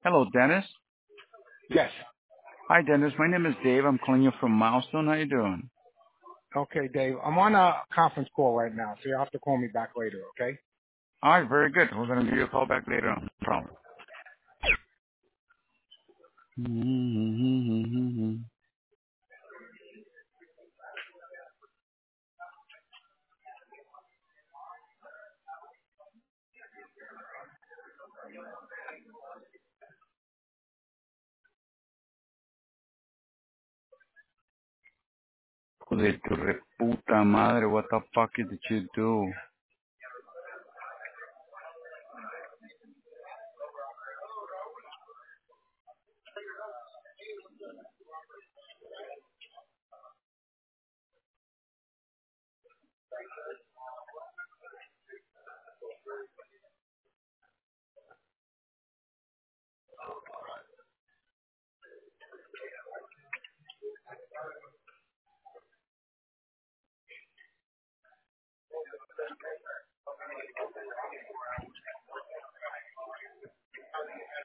Hello, Dennis. Yes. Hi, Dennis. My name is Dave. I'm calling you from Milestone. How you doing? Okay, Dave. I'm on a conference call right now, so you'll have to call me back later, okay? All right, very good. We're going to give you a call back later on. No problem. Hijo de tu reputa madre, what the fuck did you do?